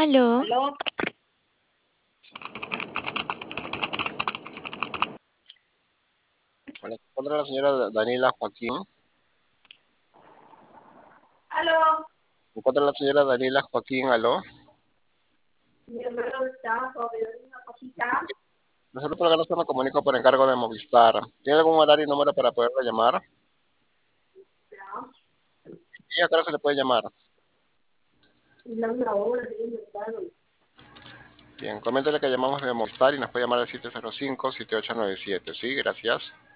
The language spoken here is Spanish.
Aló, ¿Aló? Hola, ¿se encuentra la señora Daniela Joaquín? ¿Aló? ¿Se encuentra la señora Daniela Joaquín? ¿Aló? Mi hermano está sobre una cosita. Nosotros por acá nos comunico por encargo de Movistar. ¿Tiene algún horario y número para poderlo llamar? Ya. ¿Y a qué hora se le puede llamar? Y la una hora de mercado. Bien, coméntele que llamamos de Movistar y nos puede llamar al 705-7897. Sí, gracias.